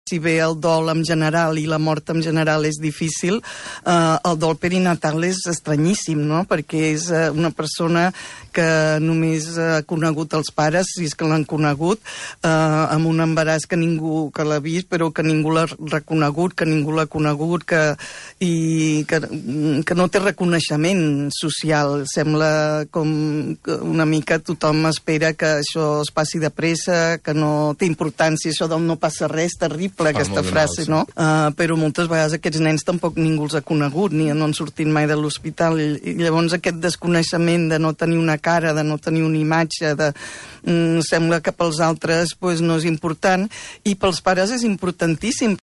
si bé el dol en general i la mort en general és difícil, el dol perinatal és estranyíssim, no? Perquè és una persona que només ha conegut els pares, si és que l'han conegut, amb un embaràs que ningú que l'ha vist, però que ningú l'ha reconegut, que ningú l'ha conegut, i que no té reconeixement social. Sembla com que una mica tothom espera que això es passi de pressa, que no té importància, això del no passa res, terrible aquesta frase, no? Però moltes vegades aquests nens tampoc ningú els ha conegut, ni no han sortit mai de l'hospital, i llavors aquest desconeixement de no tenir una cara, de no tenir una imatge, sembla que pels altres no és important, i pels pares és importantíssim.